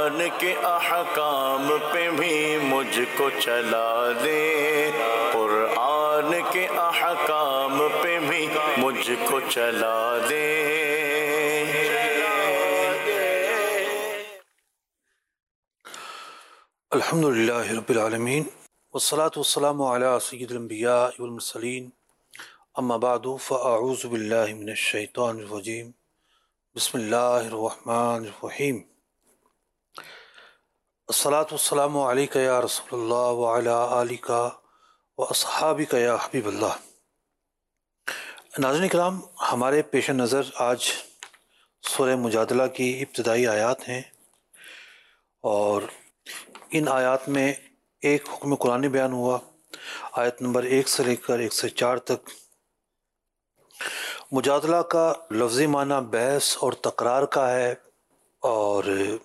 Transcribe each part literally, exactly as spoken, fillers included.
قرآن کے احکام پہ بھی مجھ کو چلا دے، قرآن کے احکام پہ بھی مجھ کو چلا دے۔ الحمد للہ رب العالمین والصلاة والسلام علی سید الانبیاء والمرسلین، اما بعد فاعوذ باللہ من الشیطان الرجیم، بسم اللہ الرحمن الرحیم۔ الصلاة والسلام علیک یا رسول اللہ وعلی آلک واصحابک یا حبیب اللہ۔ ناظرین کرام، ہمارے پیش نظر آج سورہ مجادلہ کی ابتدائی آیات ہیں، اور ان آیات میں ایک حکم قرآنی بیان ہوا، آیت نمبر ایک سے لے کر ایک سے چار تک۔ مجادلہ کا لفظی معنی بحث اور تکرار کا ہے، اور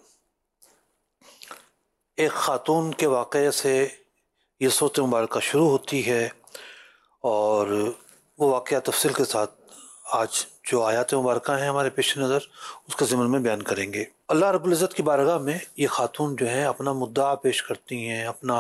ایک خاتون کے واقعے سے یہ سورۃ مبارکہ شروع ہوتی ہے، اور وہ واقعہ تفصیل کے ساتھ آج جو آیات مبارکہ ہیں ہمارے پیش نظر اس کے ضمن میں بیان کریں گے۔ اللہ رب العزت کی بارگاہ میں یہ خاتون جو ہے اپنا مدعا پیش کرتی ہیں، اپنا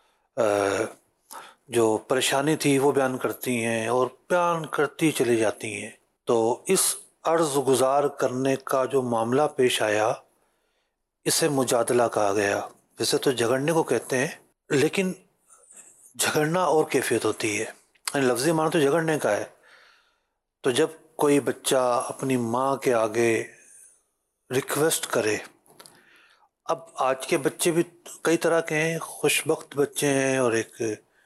جو پریشانی تھی وہ بیان کرتی ہیں، اور بیان کرتی چلی جاتی ہیں۔ تو اس عرض گزار کرنے کا جو معاملہ پیش آیا اسے مجادلہ کہا گیا۔ ویسے تو جھگڑنے کو کہتے ہیں، لیکن جھگڑنا اور کیفیت ہوتی ہے، یعنی لفظی معنی تو جھگڑنے کا ہے۔ تو جب کوئی بچہ اپنی ماں کے آگے ریکویسٹ کرے، اب آج کے بچے بھی کئی طرح کے ہیں، خوش بخت بچے ہیں اور ایک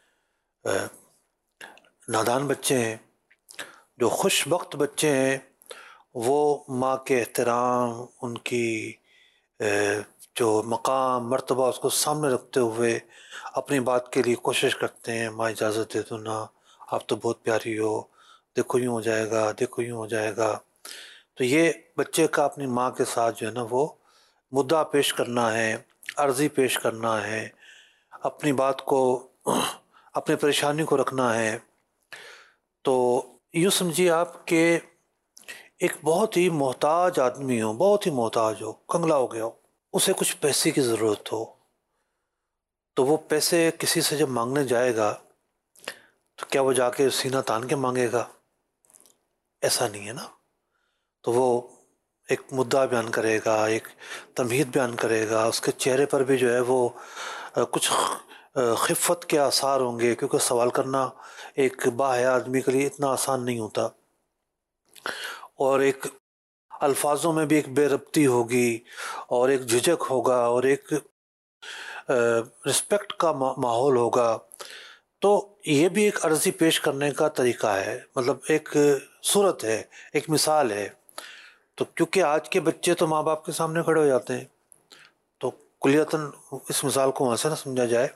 نادان بچے ہیں۔ جو خوش بخت بچے ہیں وہ ماں کے احترام، ان کی جو مقام مرتبہ اس کو سامنے رکھتے ہوئے اپنی بات کے لیے کوشش کرتے ہیں، ماں اجازت دے دو نا، آپ تو بہت پیاری ہو، دیکھو یوں ہو جائے گا، دیکھو یوں ہو جائے گا۔ تو یہ بچے کا اپنی ماں کے ساتھ جو ہے نا وہ مدعا پیش کرنا ہے، عرضی پیش کرنا ہے، اپنی بات کو، اپنی پریشانی کو رکھنا ہے۔ تو یوں سمجھیے آپ کہ ایک بہت ہی محتاج آدمی ہو، بہت ہی محتاج ہو، کنگلا ہو گیا ہو، اسے کچھ پیسے کی ضرورت ہو، تو وہ پیسے کسی سے جب مانگنے جائے گا تو کیا وہ جا کے سینہ تان کے مانگے گا؟ ایسا نہیں ہے نا۔ تو وہ ایک مدعا بیان کرے گا، ایک تمہید بیان کرے گا، اس کے چہرے پر بھی جو ہے وہ کچھ خفت کے آثار ہوں گے، کیونکہ سوال کرنا ایک باحیا آدمی کے لیے اتنا آسان نہیں ہوتا، اور ایک الفاظوں میں بھی ایک بے ربطی ہوگی، اور ایک جھجک ہوگا، اور ایک رسپیکٹ کا ماحول ہوگا۔ تو یہ بھی ایک عرضی پیش کرنے کا طریقہ ہے، مطلب ایک صورت ہے، ایک مثال ہے۔ تو کیونکہ آج کے بچے تو ماں باپ کے سامنے کھڑے ہو جاتے ہیں، تو کلیتاً اس مثال کو وہاں سے نہ سمجھا جائے۔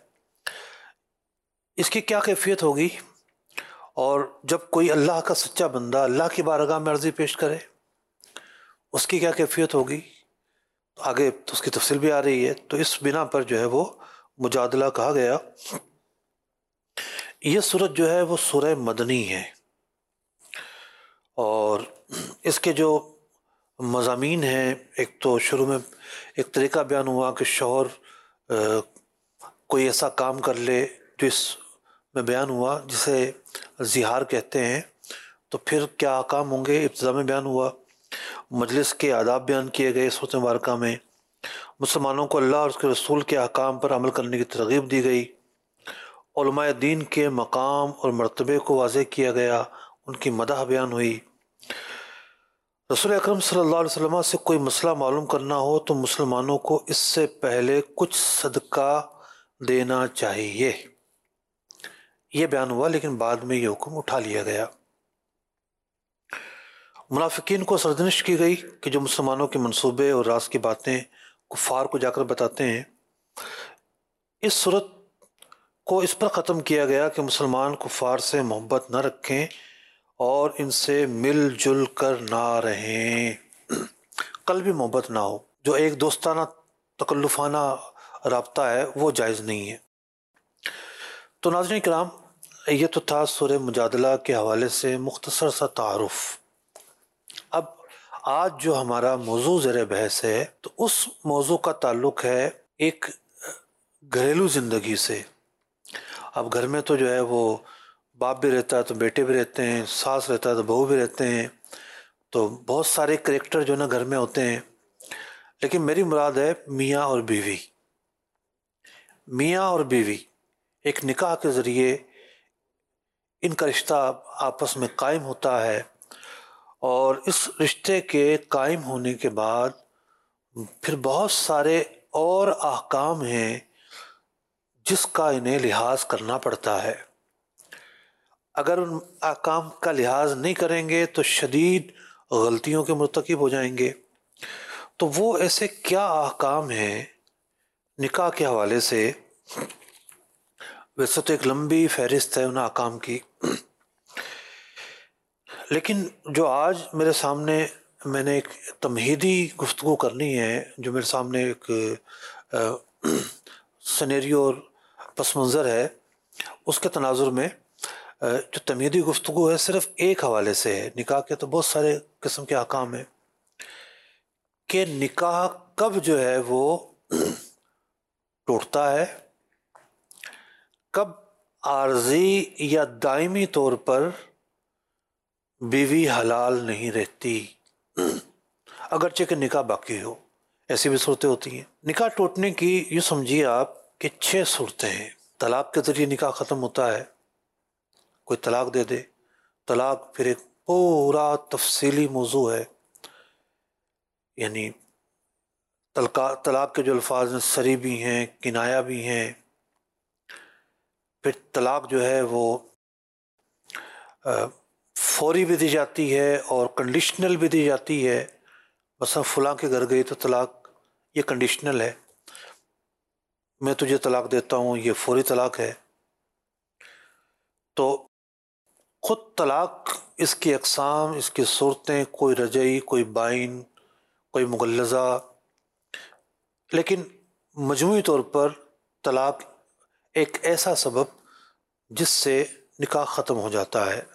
اس کی کیا کیفیت ہوگی، اور جب کوئی اللہ کا سچا بندہ اللہ کی بارگاہ میں عرضی پیش کرے اس کی کیا کیفیت ہوگی، آگے تو اس کی تفصیل بھی آ رہی ہے۔ تو اس بنا پر جو ہے وہ مجادلہ کہا گیا۔ یہ سورت جو ہے وہ سورہ مدنی ہے، اور اس کے جو مضامین ہیں، ایک تو شروع میں ایک طریقہ بیان ہوا کہ شوہر کوئی ایسا کام کر لے جو اس میں بیان ہوا جسے زہار کہتے ہیں، تو پھر کیا احکام ہوں گے ابتدا میں بیان ہوا۔ مجلس کے آداب بیان کیے گئے سورۃ مبارکہ میں، مسلمانوں کو اللہ اور اس کے رسول کے احکام پر عمل کرنے کی ترغیب دی گئی، علماء دین کے مقام اور مرتبے کو واضح کیا گیا، ان کی مدح بیان ہوئی۔ رسول اکرم صلی اللہ علیہ وسلم سے کوئی مسئلہ معلوم کرنا ہو تو مسلمانوں کو اس سے پہلے کچھ صدقہ دینا چاہیے، یہ بیان ہوا، لیکن بعد میں یہ حکم اٹھا لیا گیا۔ منافقین کو سرزنش کی گئی کہ جو مسلمانوں کے منصوبے اور راز کی باتیں کفار کو جا کر بتاتے ہیں۔ اس صورت کو اس پر ختم کیا گیا کہ مسلمان کفار سے محبت نہ رکھیں اور ان سے مل جل کر نہ رہیں، قلبی محبت نہ ہو، جو ایک دوستانہ تکلفانہ رابطہ ہے وہ جائز نہیں ہے۔ تو ناظرین کرام، یہ تو تھا سورہ مجادلہ کے حوالے سے مختصر سا تعارف۔ اب آج جو ہمارا موضوع زیر بحث ہے تو اس موضوع کا تعلق ہے ایک گھریلو زندگی سے. اب گھر میں تو جو ہے وہ باپ بھی رہتا ہے تو بیٹے بھی رہتے ہیں، ساس رہتا ہے تو بہو بھی رہتے ہیں، تو بہت سارے کریکٹر جو نا گھر میں ہوتے ہیں. لیکن میری مراد ہے میاں اور بیوی. میاں اور بیوی ایک نکاح کے ذریعے ان کا رشتہ آپس میں قائم ہوتا ہے، اور اس رشتے کے قائم ہونے کے بعد پھر بہت سارے اور احکام ہیں جس کا انہیں لحاظ کرنا پڑتا ہے. اگر ان احکام کا لحاظ نہیں کریں گے تو شدید غلطیوں کے مرتکب ہو جائیں گے. تو وہ ایسے کیا احکام ہیں نکاح کے حوالے سے؟ ویسے تو ایک لمبی فہرست ہے ان احکام کی، لیکن جو آج میرے سامنے میں نے ایک تمہیدی گفتگو کرنی ہے، جو میرے سامنے ایک سینیریو اور پس منظر ہے، اس کے تناظر میں جو تمہیدی گفتگو ہے صرف ایک حوالے سے ہے. نکاح کے تو بہت سارے قسم کے احکام ہیں کہ نکاح کب جو ہے وہ ٹوٹتا ہے، کب عارضی یا دائمی طور پر بیوی حلال نہیں رہتی اگرچہ کہ نکاح باقی ہو. ایسی بھی صورتیں ہوتی ہیں. نکاح ٹوٹنے کی یوں سمجھیے آپ کہ چھ صورتیں ہیں. طلاق کے ذریعے نکاح ختم ہوتا ہے، کوئی طلاق دے دے. طلاق پھر ایک پورا تفصیلی موضوع ہے، یعنی طلاق کے جو الفاظ ہیں سری بھی ہیں، کنایا بھی ہیں. پھر طلاق جو ہے وہ فوری بھی دی جاتی ہے اور کنڈیشنل بھی دی جاتی ہے. مثلا فلاں کے گھر گئی تو طلاق یہ کنڈیشنل ہے، میں تجھے طلاق دیتا ہوں یہ فوری طلاق ہے. تو خود طلاق، اس کی اقسام، اس کی صورتیں، کوئی رجعی، کوئی بائن، کوئی مغلظہ، لیکن مجموعی طور پر طلاق ایک ایسا سبب جس سے نکاح ختم ہو جاتا ہے.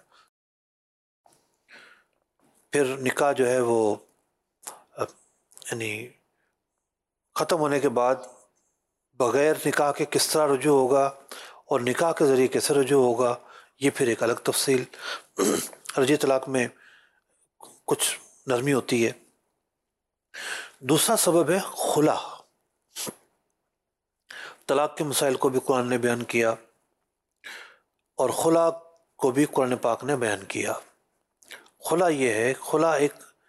پھر نکاح جو ہے وہ یعنی ختم ہونے کے بعد بغیر نکاح کے کس طرح رجوع ہوگا اور نکاح کے ذریعے کیسے رجوع ہوگا، یہ پھر ایک الگ تفصیل. رجعی طلاق میں کچھ نرمی ہوتی ہے. دوسرا سبب ہے خلا. طلاق کے مسائل کو بھی قرآن نے بیان کیا اور خلا کو بھی قرآن پاک نے بیان کیا. خلا یہ ہے، خلا ایک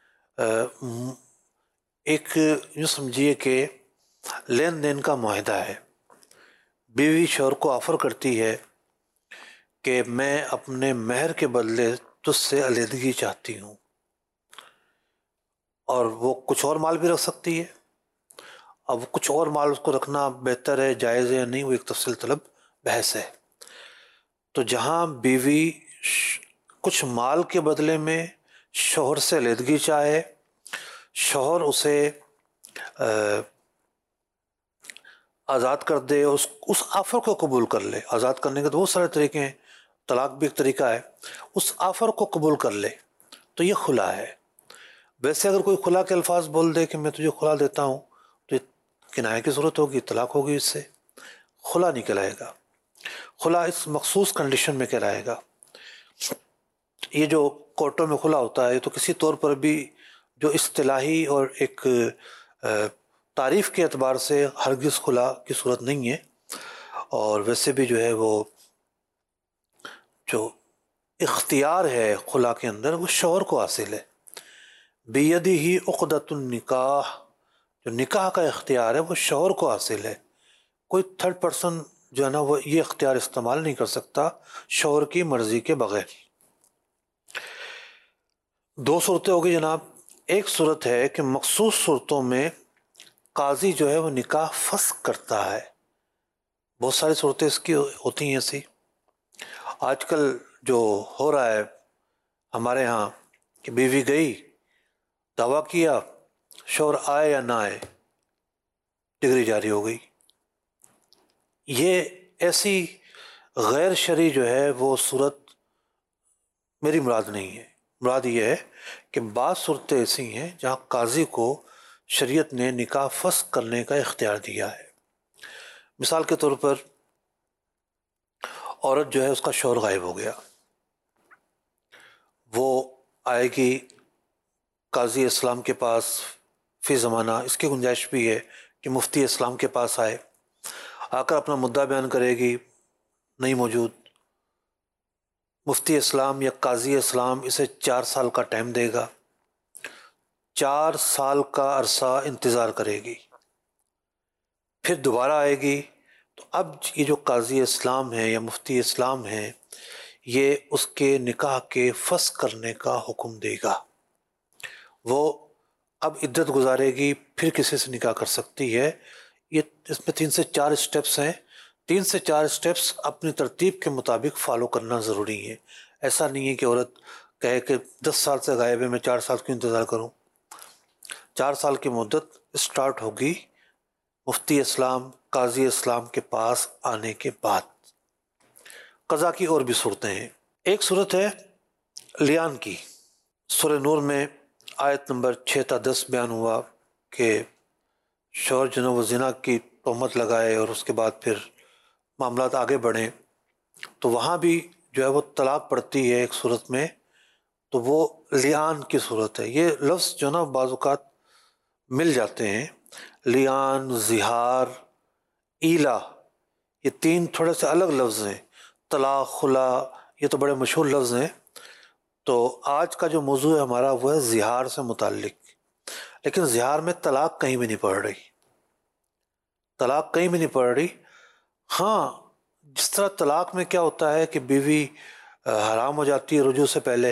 ایک یوں سمجھیے کہ لین دین کا معاہدہ ہے. بیوی شوہر کو آفر کرتی ہے کہ میں اپنے مہر کے بدلے تجھ سے علیحدگی چاہتی ہوں، اور وہ کچھ اور مال بھی رکھ سکتی ہے. اب کچھ اور مال اس کو رکھنا بہتر ہے، جائز ہے یا نہیں، وہ ایک تفصیل طلب بحث ہے. تو جہاں بیوی کچھ مال کے بدلے میں شوہر سے علیحدگی چاہے، شوہر اسے آزاد کر دے، اس اس آفر کو قبول کر لے. آزاد کرنے کے تو بہت سارے طریقے ہیں، طلاق بھی ایک طریقہ ہے. اس آفر کو قبول کر لے تو یہ خلا ہے. ویسے اگر کوئی خلا کے الفاظ بول دے کہ میں تجھے خلا دیتا ہوں تو یہ کنایہ کی صورت ہوگی، طلاق ہوگی، اس سے خلا نہیں کہلائے گا. خلا اس مخصوص کنڈیشن میں کہلائے گا. یہ جو کورٹوں میں خلا ہوتا ہے تو کسی طور پر بھی جو اصطلاحی اور ایک تعریف کے اعتبار سے ہرگز خلا کی صورت نہیں ہے. اور ویسے بھی جو ہے وہ جو اختیار ہے خلا کے اندر وہ شوہر کو حاصل ہے. بیدہ عقدۃ النکاح، جو نکاح کا اختیار ہے وہ شوہر کو حاصل ہے. کوئی تھرڈ پرسن جو ہے نا وہ یہ اختیار استعمال نہیں کر سکتا شوہر کی مرضی کے بغیر. دو صورتیں ہوگی جناب. ایک صورت ہے کہ مخصوص صورتوں میں قاضی جو ہے وہ نکاح فسخ کرتا ہے. بہت ساری صورتیں اس کی ہوتی ہیں ایسی. آج کل جو ہو رہا ہے ہمارے ہاں کہ بیوی گئی، دعویٰ کیا، شوہر آئے یا نہ آئے، ڈگری جاری ہو گئی. یہ ایسی غیر شرعی جو ہے وہ صورت میری مراد نہیں ہے. مراد یہ ہے کہ بعض صورتیں ایسی ہیں جہاں قاضی کو شریعت نے نکاح فسخ کرنے کا اختیار دیا ہے. مثال کے طور پر عورت جو ہے اس کا شوہر غائب ہو گیا، وہ آئے گی قاضی اسلام کے پاس فی زمانہ، اس کی گنجائش بھی ہے کہ مفتی اسلام کے پاس آئے، آ کر اپنا مدعا بیان کرے گی، نہیں موجود. مفتی اسلام یا قاضی اسلام اسے چار سال کا ٹائم دے گا، چار سال کا عرصہ انتظار کرے گی، پھر دوبارہ آئے گی. تو اب یہ جو قاضی اسلام ہے یا مفتی اسلام ہے، یہ اس کے نکاح کے فسخ کرنے کا حکم دے گا. وہ اب عدت گزارے گی، پھر کسی سے نکاح کر سکتی ہے. یہ اس میں تین سے چار اسٹیپس ہیں، تین سے چار اسٹیپس اپنی ترتیب کے مطابق فالو کرنا ضروری ہے. ایسا نہیں ہے کہ عورت کہے کہ دس سال سے غائب ہے، میں چار سال کیوں انتظار کروں. چار سال کی مدت اسٹارٹ ہوگی مفتی اسلام قاضی اسلام کے پاس آنے کے بعد. قضا کی اور بھی صورتیں ہیں. ایک صورت ہے لیان کی. سورہ نور میں آیت نمبر چھ تا دس بیان ہوا کہ شوہر جناب و زنا کی تہمت لگائے اور اس کے بعد پھر معاملات آگے بڑھیں، تو وہاں بھی جو ہے وہ طلاق پڑتی ہے ایک صورت میں، تو وہ لیان کی صورت ہے. یہ لفظ جو نا بعض اوقات مل جاتے ہیں، لیان، زہار، ایلا، یہ تین تھوڑے سے الگ لفظ ہیں. طلاق، خلا، یہ تو بڑے مشہور لفظ ہیں. تو آج کا جو موضوع ہے ہمارا وہ ہے زہار سے متعلق. لیکن زہار میں طلاق کہیں بھی نہیں پڑ رہی، طلاق کہیں بھی نہیں پڑ رہی. ہاں، جس طرح طلاق میں کیا ہوتا ہے کہ بیوی حرام ہو جاتی ہے رجوع سے پہلے،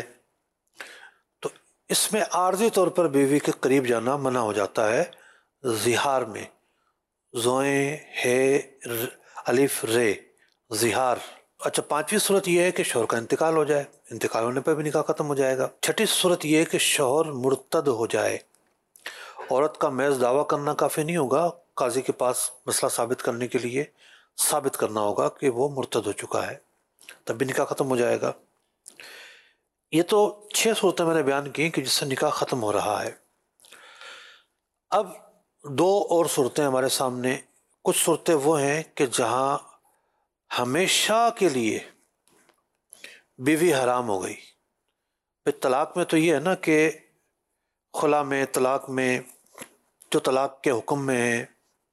تو اس میں عارضی طور پر بیوی کے قریب جانا منع ہو جاتا ہے زہار میں. زوئیں ہے الف رے، زہار. اچھا، پانچویں صورت یہ ہے کہ شوہر کا انتقال ہو جائے، انتقال ہونے پہ بھی نکاح ختم ہو جائے گا. چھٹی صورت یہ ہے کہ شوہر مرتد ہو جائے. عورت کا محض دعویٰ کرنا کافی نہیں ہوگا، قاضی کے پاس مسئلہ ثابت کرنے کے لیے ثابت کرنا ہوگا کہ وہ مرتد ہو چکا ہے، تب بھی نکاح ختم ہو جائے گا. یہ تو چھ صورتیں میں نے بیان کی کہ جس سے نکاح ختم ہو رہا ہے. اب دو اور صورتیں ہمارے سامنے. کچھ صورتیں وہ ہیں کہ جہاں ہمیشہ کے لیے بیوی حرام ہو گئی. پھر طلاق میں تو یہ ہے نا کہ خلا میں، طلاق میں، جو طلاق کے حکم میں ہے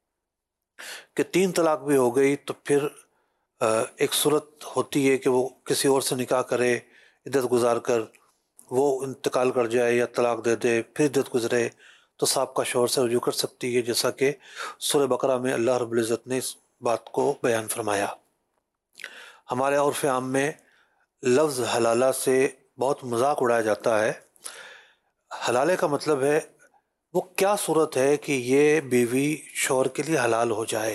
کہ تین طلاق بھی ہو گئی تو پھر ایک صورت ہوتی ہے کہ وہ کسی اور سے نکاح کرے عدت گزار کر، وہ انتقال کر جائے یا طلاق دے دے، پھر عدت گزرے تو سابقہ شوہر سے رجوع کر سکتی ہے، جیسا کہ سورہ بقرہ میں اللہ رب العزت نے اس بات کو بیان فرمایا. ہمارے عرف عام میں لفظ حلالہ سے بہت مذاق اڑایا جاتا ہے. حلالے کا مطلب ہے وہ کیا صورت ہے کہ یہ بیوی شوہر کے لیے حلال ہو جائے،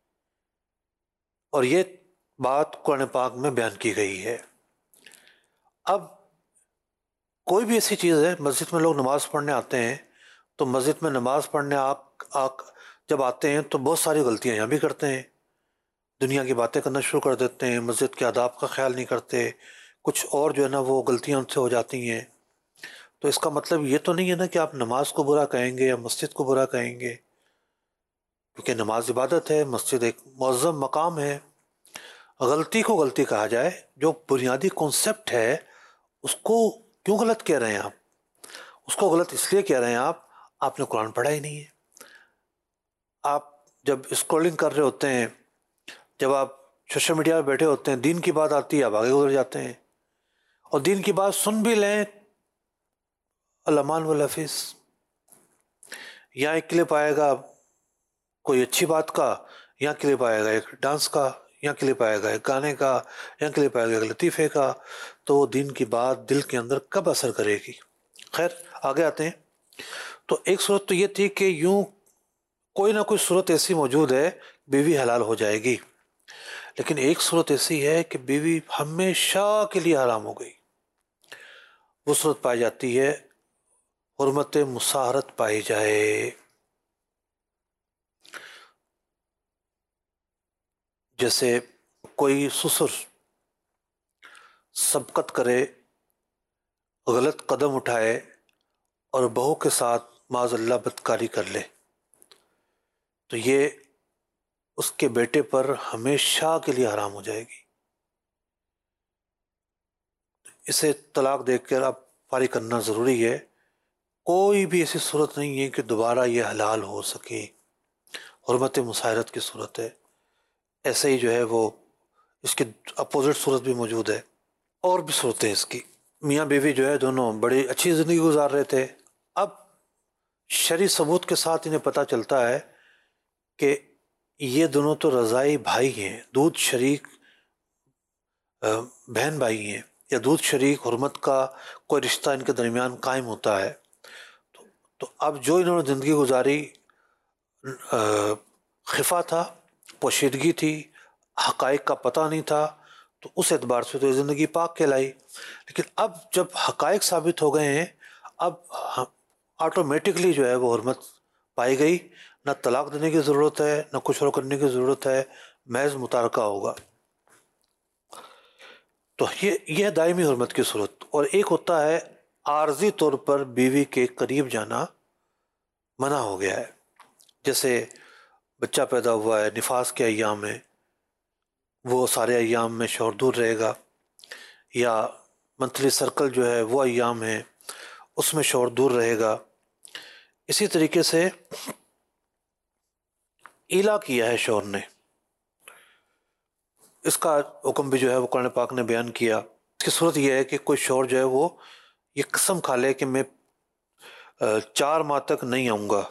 اور یہ بات قرآن پاک میں بیان کی گئی ہے. اب کوئی بھی ایسی چیز ہے، مسجد میں لوگ نماز پڑھنے آتے ہیں تو مسجد میں نماز پڑھنے آپ جب آتے ہیں تو بہت ساری غلطیاں یہاں بھی کرتے ہیں. دنیا کی باتیں کرنا شروع کر دیتے ہیں، مسجد کے آداب کا خیال نہیں کرتے، کچھ اور جو ہے نا وہ غلطیاں ان سے ہو جاتی ہیں. تو اس کا مطلب یہ تو نہیں ہے نا کہ آپ نماز کو برا کہیں گے یا مسجد کو برا کہیں گے، کیونکہ نماز عبادت ہے، مسجد ایک معظم مقام ہے. غلطی کو غلطی کہا جائے، جو بنیادی کنسپٹ ہے اس کو کیوں غلط کہہ رہے ہیں آپ؟ اس کو غلط اس لیے کہہ رہے ہیں آپ آپ نے قرآن پڑھا ہی نہیں ہے. آپ جب اسکرولنگ کر رہے ہوتے ہیں، جب آپ سوشل میڈیا پہ بیٹھے ہوتے ہیں، دین کی بات آتی ہے آپ آگے گزر جاتے ہیں، اور دین کی بات سن بھی لیں الامان والحفیظ. یہاں ایک کلپ آئے گا کوئی اچھی بات کا، یہاں کلپ آئے گا ایک ڈانس کا، یہاں کلپ آئے گا ایک گانے کا، یہاں کلپ آئے گا ایک لطیفے کا. تو وہ دین کی بات دل کے اندر کب اثر کرے گی؟ خیر آگے آتے ہیں. تو ایک صورت تو یہ تھی کہ یوں کوئی نہ کوئی صورت ایسی موجود ہے بیوی حلال ہو جائے گی، لیکن ایک صورت ایسی ہے کہ بیوی ہمیشہ کے لیے حرام ہو گئی. وہ صورت پائی جاتی ہے حرمت مساہرت پائی جائے. جیسے کوئی سسر سبقت کرے غلط قدم اٹھائے اور بہو کے ساتھ معاذ اللہ بدکاری کر لے تو یہ اس کے بیٹے پر ہمیشہ کے لیے حرام ہو جائے گی. اسے طلاق دے کر اب فارغ کرنا ضروری ہے. کوئی بھی ایسی صورت نہیں ہے کہ دوبارہ یہ حلال ہو سکے. حرمت مساہرت کی صورت ہے. ایسے ہی جو ہے وہ اس کی اپوزٹ صورت بھی موجود ہے. اور بھی صورتیں اس کی. میاں بیوی جو ہے دونوں بڑی اچھی زندگی گزار رہے تھے. اب شرعی ثبوت کے ساتھ انہیں پتہ چلتا ہے کہ یہ دونوں تو رضاعی بھائی ہیں، دودھ شریک بہن بھائی ہیں، یا دودھ شریک حرمت کا کوئی رشتہ ان کے درمیان قائم ہوتا ہے. تو, تو اب جو انہوں نے زندگی گزاری خفا تھا، پوشیدگی تھی، حقائق کا پتہ نہیں تھا، تو اس اعتبار سے تو یہ زندگی پاک کہلائی. لیکن اب جب حقائق ثابت ہو گئے ہیں، اب آٹومیٹکلی جو ہے وہ حرمت پائی گئی. نہ طلاق دینے کی ضرورت ہے، نہ کچھ اور کرنے کی ضرورت ہے، محض متارکہ ہوگا. تو یہ یہ دائمی حرمت کی صورت. اور ایک ہوتا ہے عارضی طور پر بیوی کے قریب جانا منع ہو گیا ہے. جیسے بچہ پیدا ہوا ہے، نفاس کے ایام میں وہ سارے ایام میں شوہر دور رہے گا، یا منتھلی سرکل جو ہے وہ ایام ہے اس میں شوہر دور رہے گا. اسی طریقے سے ایلا کیا ہے شوہر نے، اس کا حکم بھی جو ہے وہ قرآن پاک نے بیان کیا. اس کی صورت یہ ہے کہ کوئی شوہر جو ہے وہ یہ قسم کھا لے کہ میں چار ماہ تک نہیں آؤں گا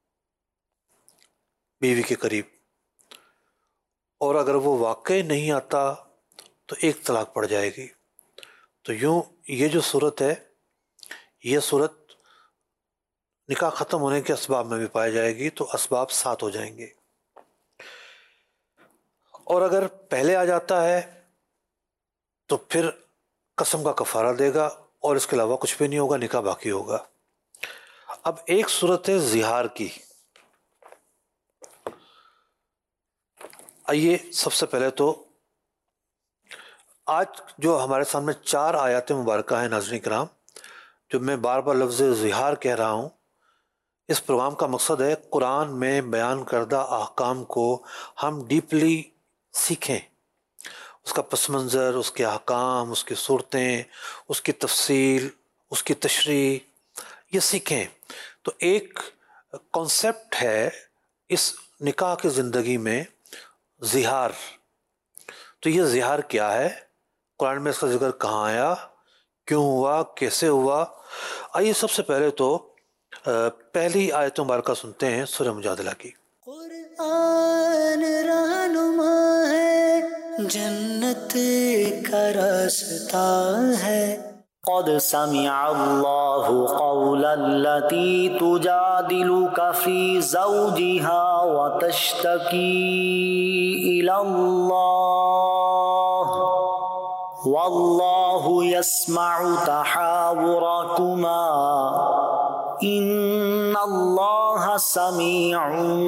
بیوی کے قریب، اور اگر وہ واقعی نہیں آتا تو ایک طلاق پڑ جائے گی. تو یوں یہ جو صورت ہے، یہ صورت نکاح ختم ہونے کے اسباب میں بھی پائی جائے گی، تو اسباب سات ہو جائیں گے. اور اگر پہلے آ جاتا ہے تو پھر قسم کا کفارہ دے گا، اور اس کے علاوہ کچھ بھی نہیں ہوگا، نکاح باقی ہوگا. اب ایک صورت ہے زہار کی. آئیے سب سے پہلے تو آج جو ہمارے سامنے چار آیات مبارکہ ہیں ناظرین کرام، جو میں بار بار لفظ زہار کہہ رہا ہوں، اس پروگرام کا مقصد ہے قرآن میں بیان کردہ احکام کو ہم ڈیپلی سیکھیں، اس کا پس منظر، اس کے احکام، اس کی صورتیں، اس کی تفصیل، اس کی تشریح، یہ سیکھیں. تو ایک کانسیپٹ ہے اس نکاح کی زندگی میں، زہار. تو یہ زہار کیا ہے، قرآن میں اس کا ذکر کہاں آیا، کیوں ہوا، کیسے ہوا. آئیے سب سے پہلے تو پہلی آیت مبارکہ سنتے ہیں سورہ مجادلہ کی. قرآن رہنما ہے، جنت کا راستہ ہے. قد سمع اللہ قولا التي تجادلك في زوجها وتشتكي إلى الله والله يسمع تحاوركما ان اللہ سمیع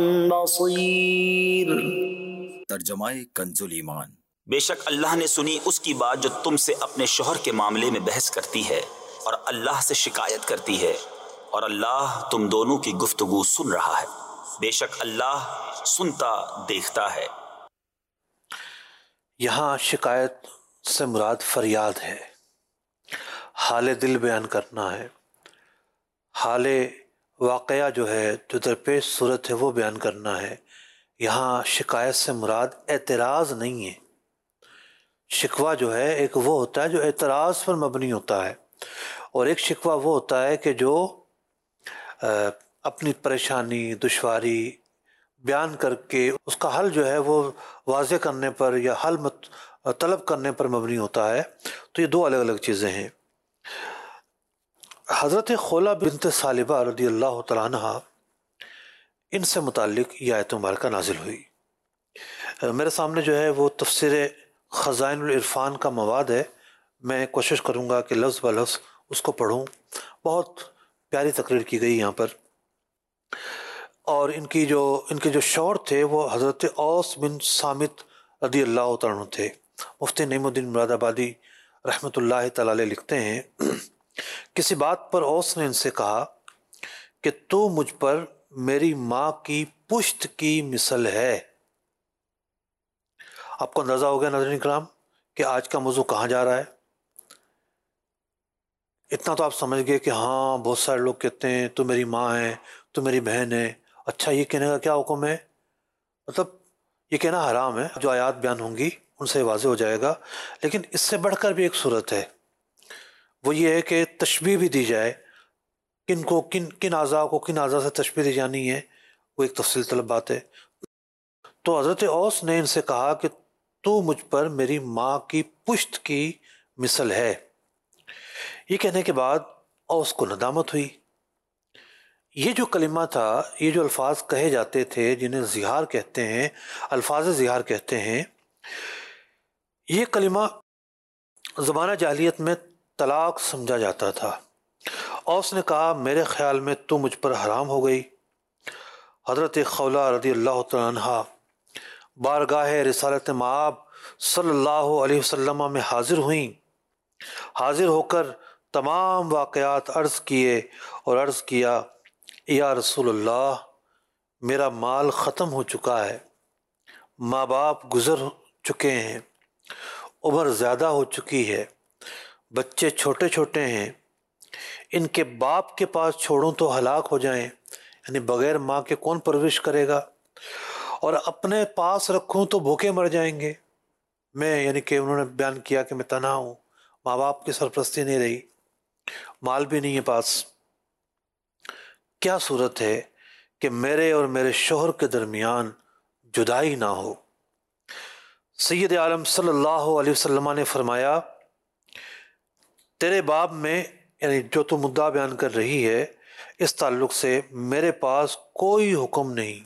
بصیر. ترجمہ کنز ایمان. بے شک اللہ نے سنی اس کی بات جو تم سے اپنے شوہر کے معاملے میں بحث کرتی ہے اور اللہ سے شکایت کرتی ہے، اور اللہ تم دونوں کی گفتگو سن رہا ہے. بے شک اللہ سنتا دیکھتا ہے. یہاں شکایت سے مراد فریاد ہے، حال دل بیان کرنا ہے، حال واقعہ جو ہے، جو درپیش صورت ہے وہ بیان کرنا ہے. یہاں شکایت سے مراد اعتراض نہیں ہے. شکوہ جو ہے ایک وہ ہوتا ہے جو اعتراض پر مبنی ہوتا ہے، اور ایک شکوہ وہ ہوتا ہے کہ جو اپنی پریشانی، دشواری بیان کر کے اس کا حل جو ہے وہ واضح کرنے پر یا حل طلب کرنے پر مبنی ہوتا ہے. تو یہ دو الگ الگ چیزیں ہیں. حضرت خولہ بنت ثعلبہ رضی اللہ تعالیٰ عنہ، ان سے متعلق یہ آیت مبارکہ نازل ہوئی. میرے سامنے جو ہے وہ تفسیر خزائن العرفان کا مواد ہے. میں کوشش کروں گا کہ لفظ بہ لفظ اس کو پڑھوں. بہت پیاری تقریر کی گئی یہاں پر. اور ان کی جو ان کے جو شوہر تھے وہ حضرت اوس بن صامت رضی اللہ تعالیٰ عنہ تھے. مفتی نعیم الدین مراد آبادی رحمۃ اللہ تعالی علیہ لکھتے ہیں کسی بات پر اوس نے ان سے کہا کہ تو مجھ پر میری ماں کی پشت کی مثل ہے۔ آپ کو اندازہ ہو گیا ناظرین کرام کہ آج کا موضوع کہاں جا رہا ہے۔ اتنا تو آپ سمجھ گئے کہ ہاں بہت سارے لوگ کہتے ہیں تو میری ماں ہے، تو میری بہن ہے۔ اچھا، یہ کہنے کا کیا حکم ہے؟ مطلب یہ کہنا حرام ہے، جو آیات بیان ہوں گی ان سے واضح ہو جائے گا۔ لیکن اس سے بڑھ کر بھی ایک صورت ہے، وہ یہ ہے کہ تشبیہ بھی دی جائے، کن کو کن کن اعضاء کو کن اعضاء سے تشبیہ دی جانی ہے، وہ ایک تفصیل طلب بات ہے۔ تو حضرت اوس نے ان سے کہا کہ تو مجھ پر میری ماں کی پشت کی مثل ہے۔ یہ کہنے کے بعد اوس کو ندامت ہوئی۔ یہ جو کلمہ تھا، یہ جو الفاظ کہے جاتے تھے جنہیں زہار کہتے ہیں، الفاظ زہار کہتے ہیں، یہ کلمہ زمانہ جاہلیت میں طلاق سمجھا جاتا تھا۔ اوس نے کہا میرے خیال میں تو مجھ پر حرام ہو گئی۔ حضرت خولہ رضی اللہ تعالیٰ عنہ بارگاہ رسالت مآب صلی اللہ علیہ وسلم میں حاضر ہوئیں۔ حاضر ہو کر تمام واقعات عرض کیے اور عرض کیا یا رسول اللہ، میرا مال ختم ہو چکا ہے، ماں باپ گزر چکے ہیں، عمر زیادہ ہو چکی ہے، بچے چھوٹے چھوٹے ہیں، ان کے باپ کے پاس چھوڑوں تو ہلاک ہو جائیں، یعنی بغیر ماں کے کون پرورش کرے گا، اور اپنے پاس رکھوں تو بھوکے مر جائیں گے۔ میں یعنی کہ انہوں نے بیان کیا کہ میں تنہا ہوں، ماں باپ کی سرپرستی نہیں رہی، مال بھی نہیں ہے پاس۔ کیا صورت ہے کہ میرے اور میرے شوہر کے درمیان جدائی نہ ہو؟ سید عالم صلی اللہ علیہ وسلم نے فرمایا تیرے باب میں، یعنی جو تو مدعا بیان کر رہی ہے، اس تعلق سے میرے پاس کوئی حکم نہیں۔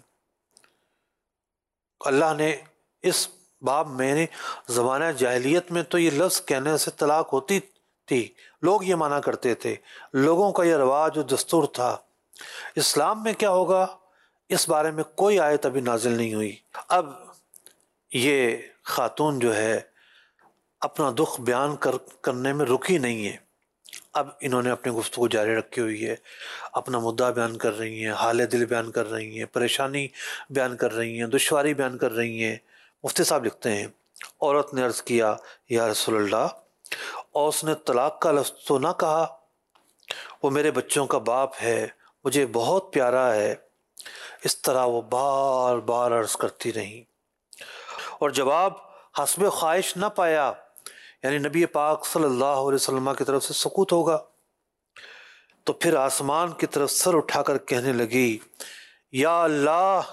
اللہ نے اس باب میں، یعنی زمانہ جاہلیت میں تو یہ لفظ کہنے سے طلاق ہوتی تھی، لوگ یہ مانا کرتے تھے، لوگوں کا یہ رواج و دستور تھا۔ اسلام میں کیا ہوگا اس بارے میں کوئی آیت ابھی نازل نہیں ہوئی۔ اب یہ خاتون جو ہے اپنا دکھ بیان کر کرنے میں رکی نہیں ہے، اب انہوں نے اپنی گفتگو جاری رکھی ہوئی ہے، اپنا مدعا بیان کر رہی ہیں، حال دل بیان کر رہی ہیں، پریشانی بیان کر رہی ہیں، دشواری بیان کر رہی ہیں۔ مفتی صاحب لکھتے ہیں عورت نے عرض کیا یا رسول اللہ، اوس نے طلاق کا لفظ تو نہ کہا، وہ میرے بچوں کا باپ ہے، مجھے بہت پیارا ہے۔ اس طرح وہ بار بار عرض کرتی رہیں اور جواب حسب خواہش نہ پایا، یعنی نبی پاک صلی اللہ علیہ وسلم کی طرف سے سکوت ہوگا، تو پھر آسمان کی طرف سر اٹھا کر کہنے لگی یا اللہ،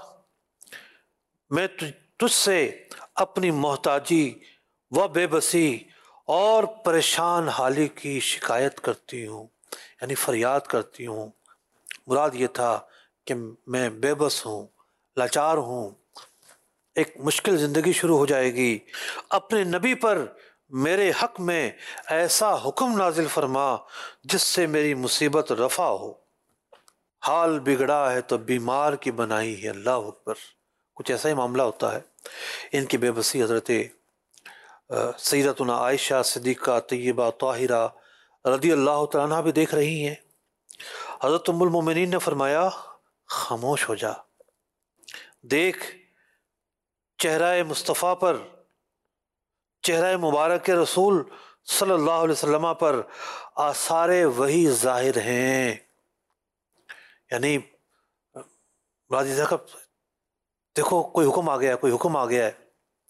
میں تجھ سے اپنی محتاجی و بے بسی اور پریشان حالی کی شکایت کرتی ہوں، یعنی فریاد کرتی ہوں۔ مراد یہ تھا کہ میں بے بس ہوں، لاچار ہوں، ایک مشکل زندگی شروع ہو جائے گی، اپنے نبی پر میرے حق میں ایسا حکم نازل فرما جس سے میری مصیبت رفع ہو۔ حال بگڑا ہے تو بیمار کی بنائی ہے، اللہ اکبر۔ کچھ ایسا ہی معاملہ ہوتا ہے۔ ان کی بے بسی حضرت سیدتنا عائشہ صدیقہ طیبہ طاہرہ رضی اللہ تعالیٰ عنہ بھی دیکھ رہی ہیں۔ حضرت ام المومنین نے فرمایا خاموش ہو جا، دیکھ چہرہ مصطفیٰ پر، چہرہ مبارک رسول صلی اللہ علیہ وسلم پر آثار وحی ظاہر ہیں، یعنی راضی صاحب دیکھو کوئی حکم آ گیا ہے، کوئی حکم آ گیا ہے۔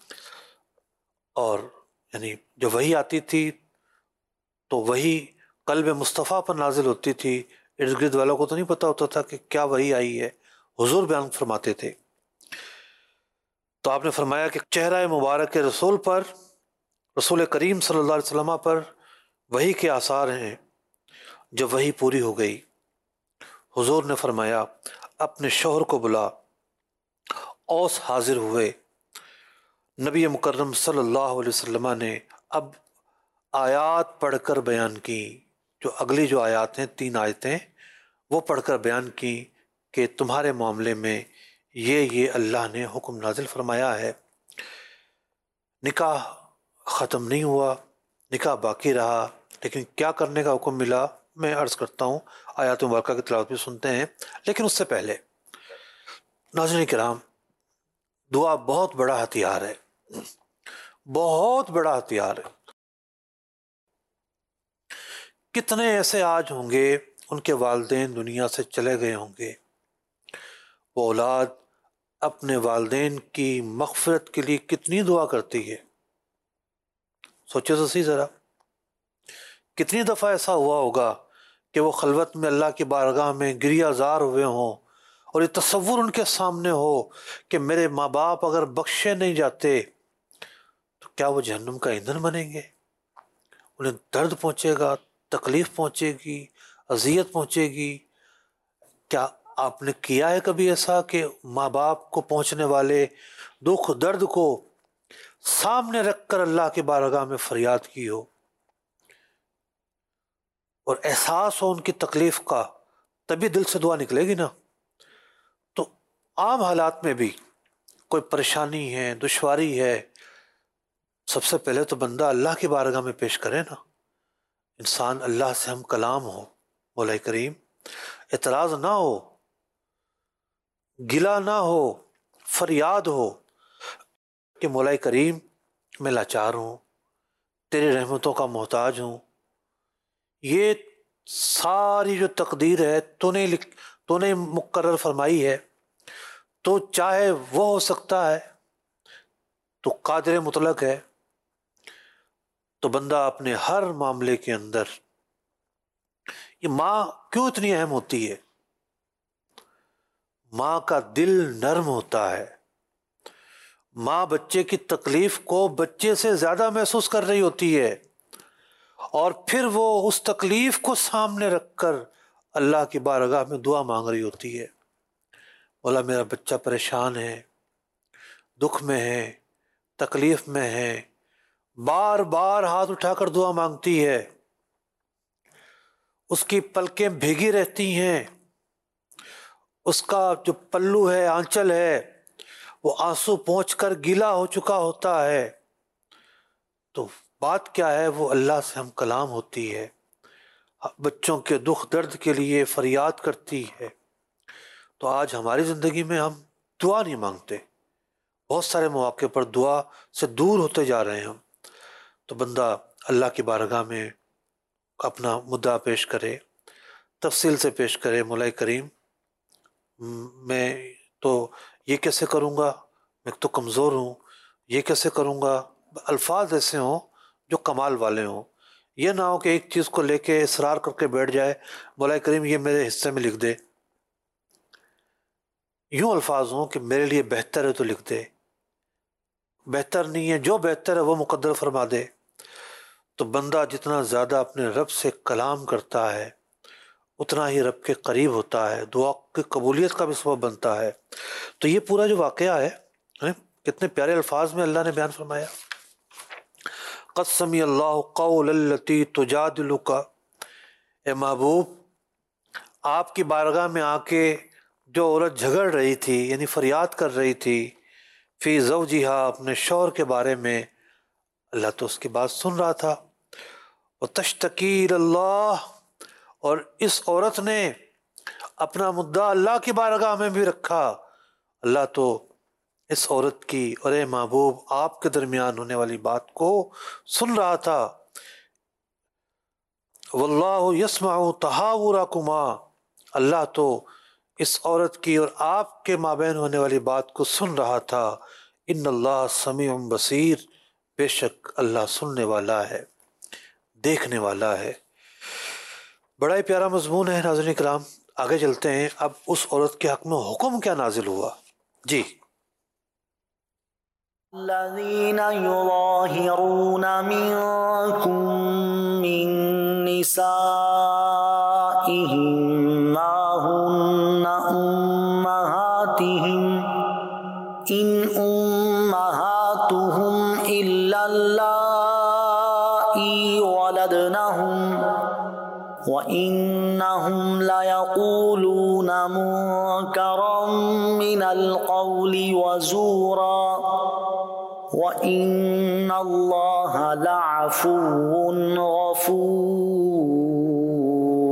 اور یعنی جو وحی آتی تھی تو وحی قلب مصطفیٰ پر نازل ہوتی تھی، ارد گرد والوں کو تو نہیں پتہ ہوتا تھا کہ کیا وحی آئی ہے، حضور بیان فرماتے تھے۔ تو آپ نے فرمایا کہ چہرہ مبارک رسول پر، رسول کریم صلی اللہ علیہ وسلم پر وحی کے آثار ہیں۔ جب وحی پوری ہو گئی، حضور نے فرمایا اپنے شوہر کو بلا۔ اوس حاضر ہوئے۔ نبی مکرم صلی اللہ علیہ وسلم نے اب آیات پڑھ کر بیان کی، جو اگلی جو آیات ہیں، تین آیتیں، وہ پڑھ کر بیان کی کہ تمہارے معاملے میں یہ یہ اللہ نے حکم نازل فرمایا ہے۔ نکاح ختم نہیں ہوا، نکاح باقی رہا، لیکن کیا کرنے کا حکم ملا؟ میں عرض کرتا ہوں، آیات مبارکہ کی تلاوت بھی سنتے ہیں، لیکن اس سے پہلے ناظرین کرام، دعا بہت بڑا ہتھیار ہے، بہت بڑا ہتھیار ہے۔ کتنے ایسے آج ہوں گے ان کے والدین دنیا سے چلے گئے ہوں گے، وہ اولاد اپنے والدین کی مغفرت کے لیے کتنی دعا کرتی ہے، سوچے تو صحیح ذرا، کتنی دفعہ ایسا ہوا ہوگا کہ وہ خلوت میں اللہ کی بارگاہ میں گریہ زار ہوئے ہوں اور یہ تصور ان کے سامنے ہو کہ میرے ماں باپ اگر بخشے نہیں جاتے تو کیا وہ جہنم کا ایندھن بنیں گے، انہیں درد پہنچے گا، تکلیف پہنچے گی، اذیت پہنچے گی۔ کیا آپ نے کیا ہے کبھی ایسا کہ ماں باپ کو پہنچنے والے دکھ درد کو سامنے رکھ کر اللہ کی بارگاہ میں فریاد کی ہو اور احساس ہو ان کی تکلیف کا، تبھی دل سے دعا نکلے گی نا۔ تو عام حالات میں بھی کوئی پریشانی ہے، دشواری ہے، سب سے پہلے تو بندہ اللہ کی بارگاہ میں پیش کرے نا، انسان اللہ سے ہم کلام ہو، مولا کریم اعتراض نہ ہو، گلہ نہ ہو، فریاد ہو کہ مولا کریم میں لاچار ہوں، تیری رحمتوں کا محتاج ہوں، یہ ساری جو تقدیر ہے تو نے لکھ تو نے مقرر فرمائی ہے، تو چاہے وہ ہو سکتا ہے، تو قادر مطلق ہے، تو بندہ اپنے ہر معاملے کے اندر، یہ ماں کیوں اتنی اہم ہوتی ہے؟ ماں کا دل نرم ہوتا ہے، ماں بچے کی تکلیف کو بچے سے زیادہ محسوس کر رہی ہوتی ہے، اور پھر وہ اس تکلیف کو سامنے رکھ کر اللہ کی بارگاہ میں دعا مانگ رہی ہوتی ہے، مولا میرا بچہ پریشان ہے، دکھ میں ہے، تکلیف میں ہے، بار بار ہاتھ اٹھا کر دعا مانگتی ہے، اس کی پلکیں بھیگی رہتی ہیں، اس کا جو پلو ہے، آنچل ہے، وہ آنسو پہنچ کر گیلا ہو چکا ہوتا ہے، تو بات کیا ہے؟ وہ اللہ سے ہم کلام ہوتی ہے، بچوں کے دکھ درد کے لیے فریاد کرتی ہے۔ تو آج ہماری زندگی میں ہم دعا نہیں مانگتے، بہت سارے مواقع پر دعا سے دور ہوتے جا رہے ہیں ہم، تو بندہ اللہ کی بارگاہ میں اپنا مدعا پیش کرے، تفصیل سے پیش کرے، مولا کریم میں تو یہ کیسے کروں گا، میں تو کمزور ہوں، یہ کیسے کروں گا، الفاظ ایسے ہوں جو کمال والے ہوں، یہ نہ ہو کہ ایک چیز کو لے کے اصرار کر کے بیٹھ جائے، مولا کریم یہ میرے حصے میں لکھ دے، یوں الفاظ ہوں کہ میرے لیے بہتر ہے تو لکھ دے، بہتر نہیں ہے، جو بہتر ہے وہ مقدر فرما دے۔ تو بندہ جتنا زیادہ اپنے رب سے کلام کرتا ہے اتنا ہی رب کے قریب ہوتا ہے، دعا کی قبولیت کا بھی سبب بنتا ہے۔ تو یہ پورا جو واقعہ ہے، کتنے پیارے الفاظ میں اللہ نے بیان فرمایا، قد سمع اللہ قول التی تجادلک، اے محبوب آپ کی بارگاہ میں آ کے جو عورت جھگڑ رہی تھی، یعنی فریاد کر رہی تھی، فی زوجہا اپنے شوہر کے بارے میں، اللہ تو اس کی بات سن رہا تھا، وتشتکی الی اللہ، اور اس عورت نے اپنا مدعا اللہ کی بارگاہ میں بھی رکھا، اللہ تو اس عورت کی اور اے محبوب آپ کے درمیان ہونے والی بات کو سن رہا تھا، واللہ یسمع تحاورکما، اللہ تو اس عورت کی اور آپ کے مابین ہونے والی بات کو سن رہا تھا، ان اللہ سمیع بصیر، بے شک اللہ سننے والا ہے، دیکھنے والا ہے۔ بڑا ہی پیارا مضمون ہے ناظرین کرام، آگے چلتے ہیں، اب اس عورت کے حق میں حکم کیا نازل ہوا؟ جی الذين يظاهرون منكم من نسائهم ما هن أمهاتهم إن أمهاتهم إلا اللائي ولدنهم وَإِنَّهُمْ لَيَقُولُونَ مُنكَرًا مِنَ الْقَوْلِ وَزُورًا وَإِنَّ اللَّهَ لَعَفُوٌّ غَفُورٌ۔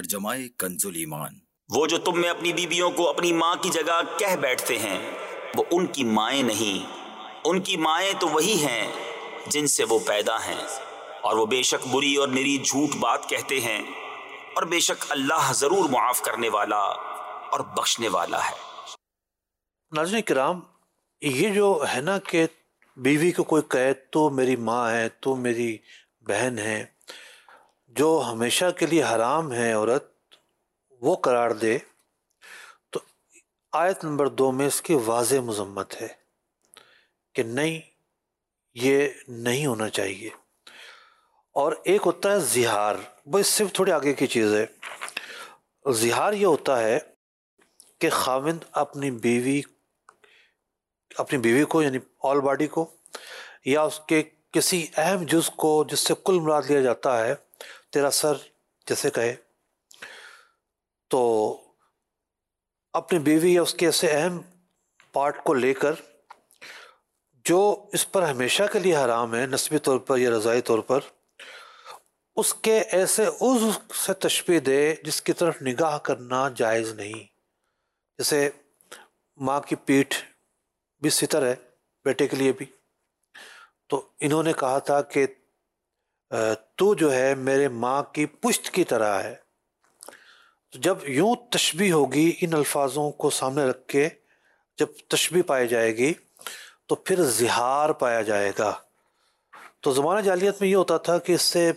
ترجمہ کنز ایمان۔ وہ جو تم میں اپنی بیویوں کو اپنی ماں کی جگہ کہہ بیٹھتے ہیں وہ ان کی مائیں نہیں، ان کی مائیں تو وہی ہیں جن سے وہ پیدا ہیں، اور وہ بے شک بری اور نری جھوٹ بات کہتے ہیں، اور بے شک اللہ ضرور معاف کرنے والا اور بخشنے والا ہے۔ ناظرین کرام، یہ جو ہے نا کہ بیوی کو کوئی کہے تو میری ماں ہے، تو میری بہن ہے، جو ہمیشہ کے لیے حرام ہے عورت وہ قرار دے، تو آیت نمبر دو میں اس کی واضح مذمت ہے کہ نہیں، یہ نہیں ہونا چاہیے۔ اور ایک ہوتا ہے زہار، وہ اس سے تھوڑی آگے کی چیز ہے۔ زہار یہ ہوتا ہے کہ خاوند اپنی بیوی اپنی بیوی کو یعنی آل باڈی کو یا اس کے کسی اہم جز کو جس سے کل مراد لیا جاتا ہے، تیرا سر جیسے کہے، تو اپنی بیوی یا اس کے ایسے اہم پارٹ کو لے کر جو اس پر ہمیشہ کے لیے حرام ہے نسبی طور پر یا رضائی طور پر، اس کے ایسے عضو سے تشبیہ دے جس کی طرف نگاہ کرنا جائز نہیں۔ جیسے ماں کی پیٹھ بھی ستر ہے بیٹے کے لیے بھی، تو انہوں نے کہا تھا کہ تو جو ہے میرے ماں کی پشت کی طرح ہے۔ جب یوں تشبیہ ہوگی ان الفاظوں کو سامنے رکھ کے، جب تشبیہ پائی جائے گی تو پھر زہار پایا جائے گا۔ تو زمانہ جاہلیت میں یہ ہوتا تھا کہ اس سے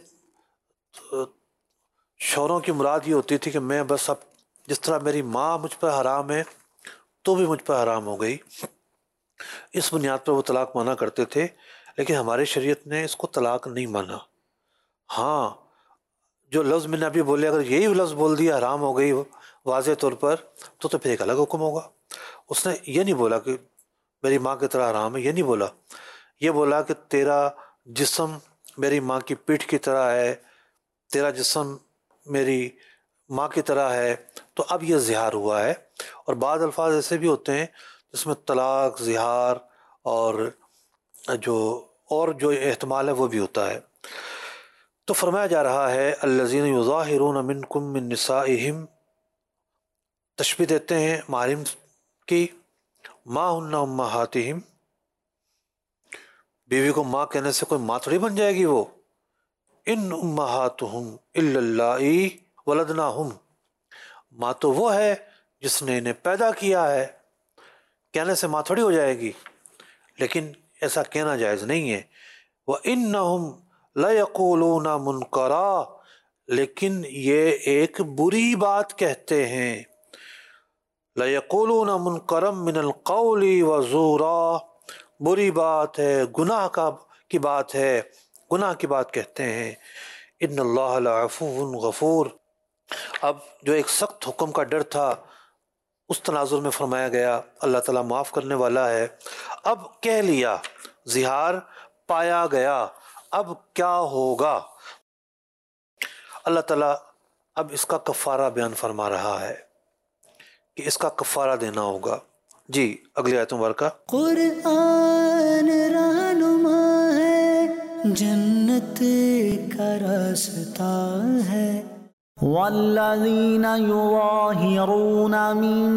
شوہروں کی مراد یہ ہوتی تھی کہ میں بس اب جس طرح میری ماں مجھ پر حرام ہے تو بھی مجھ پر حرام ہو گئی، اس بنیاد پر وہ طلاق مانا کرتے تھے۔ لیکن ہماری شریعت نے اس کو طلاق نہیں مانا۔ ہاں، جو لفظ میں نے ابھی بولے، اگر یہی لفظ بول دیا حرام ہو گئی واضح طور پر، تو تو پھر ایک الگ حکم ہوگا۔ اس نے یہ نہیں بولا کہ میری ماں کی طرح حرام ہے، یہ نہیں بولا، یہ بولا کہ تیرا جسم میری ماں کی پیٹھ کی طرح ہے، تیرا جسم میری ماں کی طرح ہے، تو اب یہ زہار ہوا ہے۔ اور بعض الفاظ ایسے بھی ہوتے ہیں جس میں طلاق، زہار اور جو اور جو احتمال ہے وہ بھی ہوتا ہے۔ تو فرمایا جا رہا ہے الذین یظاہرون منکم من نسائہم، تشبیہ دیتے ہیں محارم کی، ما ہن امہاتہم، بیوی کو ماں کہنے سے کوئی ماں تھوڑی بن جائے گی وہ۔ ان امہاتہم الا اللائی ولدناہم، ماں تو وہ ہے جس نے انہیں پیدا کیا ہے، کہنے سے ماں تھوڑی ہو جائے گی۔ لیکن ایسا کہنا جائز نہیں ہے۔ وَإِنَّهُمْ لَيَقُولُونَ مُنْكَرًا، لیکن یہ ایک بری بات کہتے ہیں۔ لَيَقُولُونَ مُنْكَرًا مِنَ الْقَوْلِ وَزُورًا، بری بات ہے، گناہ کا کی بات ہے، گناہ کی بات کہتے ہیں۔ ان اللہ لعفو غفور، اب جو ایک سخت حکم کا ڈر تھا اس تناظر میں فرمایا گیا اللہ تعالیٰ معاف کرنے والا ہے۔ اب کہہ لیا، زہار پایا گیا، اب کیا ہوگا؟ اللہ تعالیٰ اب اس کا کفارہ بیان فرما رہا ہے کہ اس کا کفارہ دینا ہوگا۔ جی اگلی آیت مبارکہ۔ قرآن رہنما ہے، جنت کا راستہ ہے۔ والذین یظاہرون من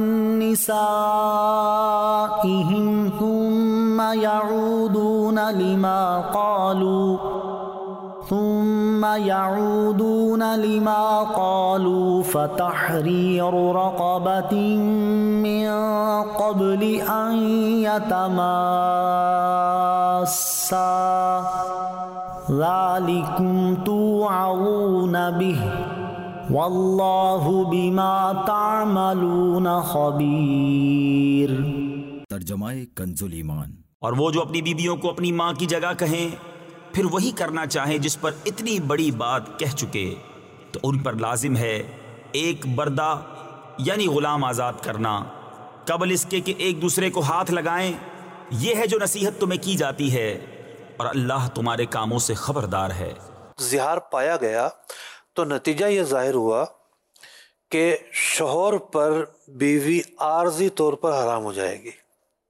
نسائہم ثم یعودون لما قالوا ثم يعودون لما قالوا فتحرير رقبة من قبل أن يتماسا ذلكم توعظون به واللہ بما تعملون خبیر۔ ترجمہ کنز ایمان۔ اور وہ جو اپنی بیویوں کو اپنی ماں کی جگہ کہیں پھر وہی کرنا چاہیں جس پر اتنی بڑی بات کہہ چکے، تو ان پر لازم ہے ایک بردہ یعنی غلام آزاد کرنا قبل اس کے کہ ایک دوسرے کو ہاتھ لگائیں۔ یہ ہے جو نصیحت تمہیں کی جاتی ہے، اور اللہ تمہارے کاموں سے خبردار ہے۔ زہار پایا گیا تو نتیجہ یہ ظاہر ہوا کہ شوہر پر بیوی عارضی طور پر حرام ہو جائے گی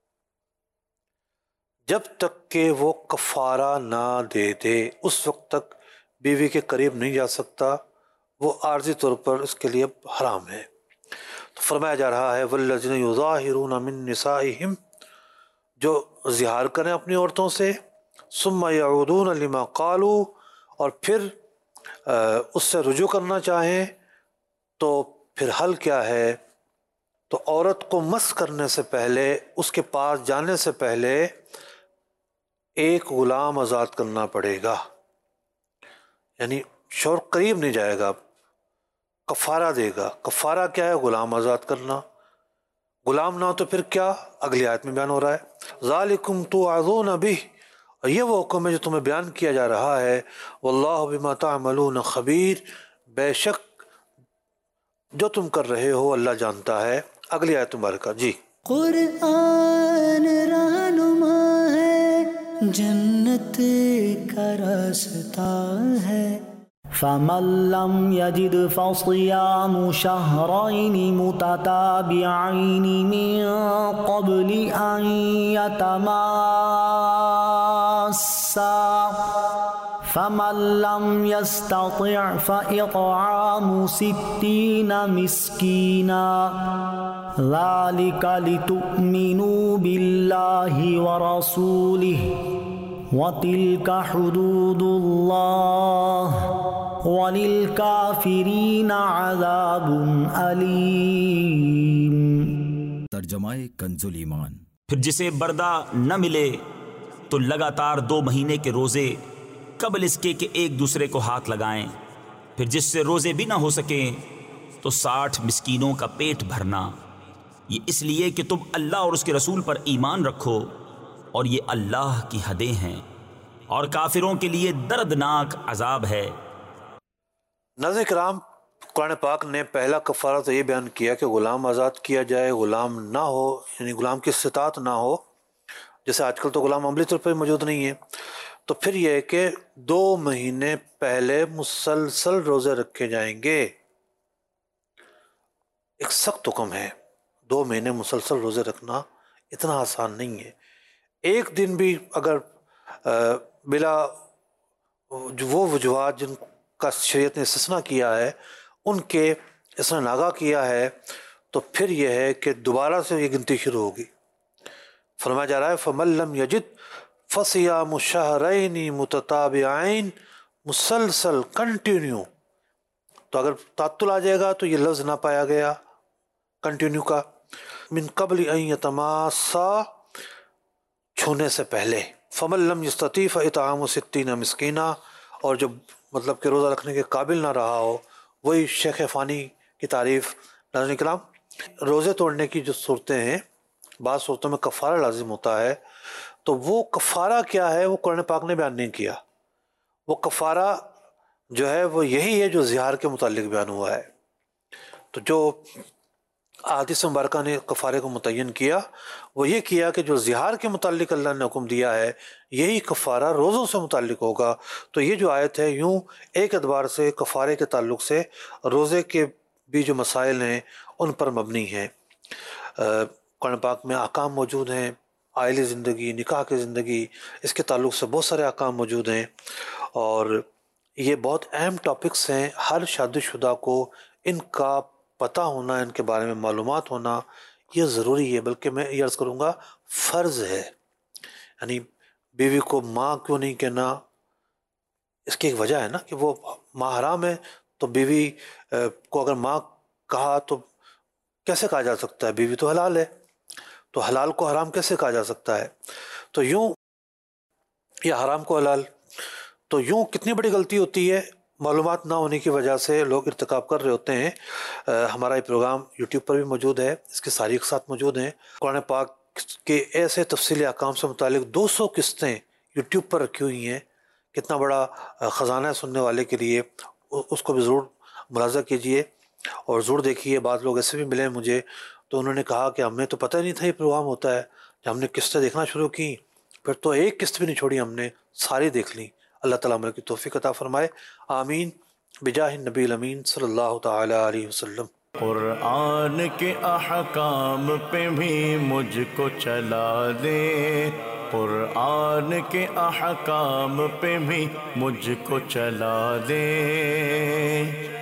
جب تک کہ وہ کفارہ نہ دے دے۔ اس وقت تک بیوی کے قریب نہیں جا سکتا، وہ عارضی طور پر اس کے لیے حرام ہے۔ تو فرمایا جا رہا ہے والذین یظاہرون من نسائہم، جو اظہار کریں اپنی عورتوں سے، ثم یعودون لما قالوا، اور پھر اس سے رجوع کرنا چاہیں، تو پھر حل کیا ہے؟ تو عورت کو مس کرنے سے پہلے، اس کے پاس جانے سے پہلے ایک غلام آزاد کرنا پڑے گا، یعنی شوہر قریب نہیں جائے گا، کفارہ دے گا۔ کفارہ کیا ہے؟ غلام آزاد کرنا۔ غلام نہ ہو تو پھر کیا؟ اگلی آیت میں بیان ہو رہا ہے ذالکم توعظون بہ، اور یہ وہ حکم ہے جو تمہیں بیان کیا جا رہا ہے، واللہ بما تعملون خبیر، بے شک جو تم کر رہے ہو اللہ جانتا ہے۔ اگلی آیت مبارکہ جی۔ قرآن رہنما ہے، جنت کا راستہ ہے۔ فمن لم يجد فصيام شهرين متتابعين من قبل أن يتماسا فمن لم يستطع فإطعام ستين مسكينا ذلك لتؤمنوا بالله ورسوله وَتِلْكَ حُدُودُ اللَّهِ وَلِلْكَافِرِينَ عَذَابٌ أَلِيمٌ۔ ترجمہ کنز الایمان۔ پھر جسے بردہ نہ ملے تو لگاتار دو مہینے کے روزے قبل اس کے کہ ایک دوسرے کو ہاتھ لگائیں، پھر جس سے روزے بھی نہ ہو سکیں تو ساٹھ مسکینوں کا پیٹ بھرنا، یہ اس لیے کہ تم اللہ اور اس کے رسول پر ایمان رکھو، اور یہ اللہ کی حدیں ہیں، اور کافروں کے لیے دردناک عذاب ہے۔ ناظرین کرام، قرآن پاک نے پہلا کفارہ تو یہ بیان کیا کہ غلام آزاد کیا جائے، غلام نہ ہو، یعنی غلام کی استطاعت نہ ہو، جیسے آج کل تو غلام عملی طور پر موجود نہیں ہے۔ تو پھر یہ ہے کہ دو مہینے پہلے مسلسل روزے رکھے جائیں گے۔ ایک سخت حکم ہے، دو مہینے مسلسل روزے رکھنا اتنا آسان نہیں ہے۔ ایک دن بھی اگر بلا وہ وجوہات جن کا شریعت نے استثناء کیا ہے ان کے اس نے ناغہ کیا ہے، تو پھر یہ ہے کہ دوبارہ سے یہ گنتی شروع ہوگی۔ فرمایا جا رہا ہے فَمَن لَّمْ يَجِدْ فَصِيَامُ شَهْرَيْنِ مُتَتَابِعَيْن، مسلسل کنٹینیو۔ تو اگر تعطل آ جائے گا تو یہ لفظ نہ پایا گیا کنٹینیو کا۔ من قبل ان یتماسا، چھونے سے پہلے۔ فمن لم یستطیع فاطعام ستین مسکینہ، اور جو مطلب کہ روزہ رکھنے کے قابل نہ رہا ہو، وہی شیخ فانی کی تعریف۔ ناظرین کرام، روزے توڑنے کی جو صورتیں ہیں، بعض صورتوں میں کفارہ لازم ہوتا ہے، تو وہ کفارہ کیا ہے وہ قرآن پاک نے بیان نہیں کیا۔ وہ کفارہ جو ہے وہ یہی ہے جو زہار کے متعلق بیان ہوا ہے۔ تو جو احادیث مبارکہ نے کفارے کو متعین کیا وہ یہ کیا کہ جو زہار کے متعلق اللہ نے حکم دیا ہے یہی کفارہ روزوں سے متعلق ہوگا۔ تو یہ جو آیت ہے یوں ایک اعتبار سے کفارے کے تعلق سے روزے کے بھی جو مسائل ہیں ان پر مبنی ہیں۔ قرآن پاک میں احکام موجود ہیں، آئلی زندگی، نکاح کی زندگی، اس کے تعلق سے بہت سارے احکام موجود ہیں، اور یہ بہت اہم ٹاپکس ہیں۔ ہر شادی شدہ کو ان کا پتہ ہونا، ان کے بارے میں معلومات ہونا یہ ضروری ہے، بلکہ میں یہ عرض کروں گا فرض ہے۔ یعنی بیوی کو ماں کیوں نہیں کہنا، اس کی ایک وجہ ہے نا کہ وہ ماں حرام ہے، تو بیوی کو اگر ماں کہا تو کیسے کہا جا سکتا ہے؟ بیوی تو حلال ہے، تو حلال کو حرام کیسے کہا جا سکتا ہے؟ تو یوں یا حرام کو حلال، تو یوں کتنی بڑی غلطی ہوتی ہے، معلومات نہ ہونے کی وجہ سے لوگ ارتکاب کر رہے ہوتے ہیں۔ ہمارا یہ پروگرام یوٹیوب پر بھی موجود ہے، اس کی ساری قسط موجود ہیں۔ قرآن پاک کے ایسے تفصیلی احکام سے متعلق دو سو قسطیں یوٹیوب پر رکھی ہوئی ہیں، کتنا بڑا خزانہ ہے سننے والے کے لیے، اس کو بھی ضرور ملاحظہ کیجئے اور ضرور دیکھیے۔ بعض لوگ ایسے بھی ملے مجھے تو انہوں نے کہا کہ ہمیں تو پتہ نہیں تھا یہ پروگرام ہوتا ہے، جب ہم نے قسطیں دیکھنا شروع کی پھر تو ایک قسط بھی نہیں چھوڑی، ہم نے ساری دیکھ لیں۔ اللہ تعالیٰ عمل کی توفیق عطا فرمائے، آمین، بجاہ النبی الامین صلی اللہ تعالی علیہ وسلم۔ قرآن کے احکام پہ بھی مجھ کو چلا دے، قرآن کے احکام پہ بھی مجھ کو چلا دے۔